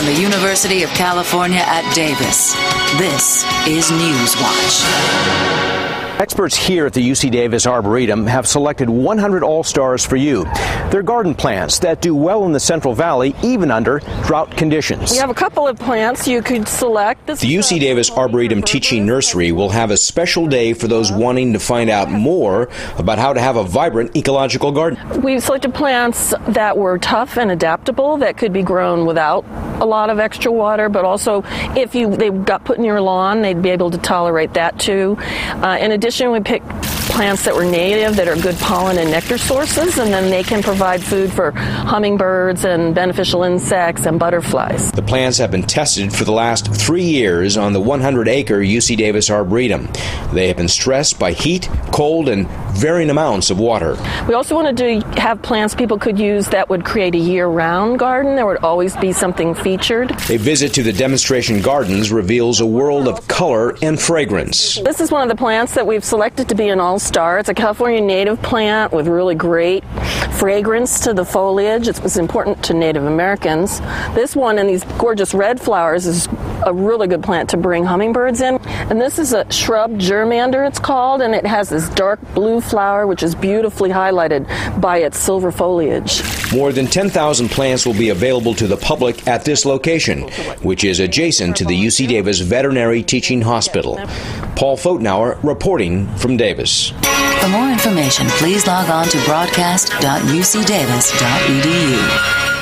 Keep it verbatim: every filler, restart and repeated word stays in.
from the University of California at Davis, this is Newswatch. Experts here at the U C Davis Arboretum have selected one hundred all-stars for you. They're garden plants that do well in the Central Valley, even under drought conditions. We have a couple of plants you could select. This the U C Davis Arboretum Teaching Nursery will have a special day for those wanting to find out more about how to have a vibrant ecological garden. We've selected plants that were tough and adaptable, that could be grown without a lot of extra water, but also if you they got put in your lawn, they'd be able to tolerate that too. Uh, in addition, we picked plants that were native, that are good pollen and nectar sources, and then they can provide food for hummingbirds and beneficial insects and butterflies. The plants have been tested for the last three years on the one hundred acre U C Davis Arboretum. They have been stressed by heat, cold, and varying amounts of water. We also wanted to have plants people could use that would create a year-round garden. There would always be something featured. A visit to the demonstration gardens reveals a world of color and fragrance. This is one of the plants that we've selected to be an all-star. It's a California native plant with really great fragrance to the foliage. It's important to Native Americans. This one and these gorgeous red flowers is a really good plant to bring hummingbirds in. And this is a shrub germander, it's called, and it has this dark blue flower which is beautifully highlighted by its silver foliage. More than ten thousand plants will be available to the public at this location, which is adjacent to the U C Davis Veterinary Teaching Hospital. Paul Fotenauer reporting from Davis. For more information, please log on to broadcast dot u c davis dot e d u.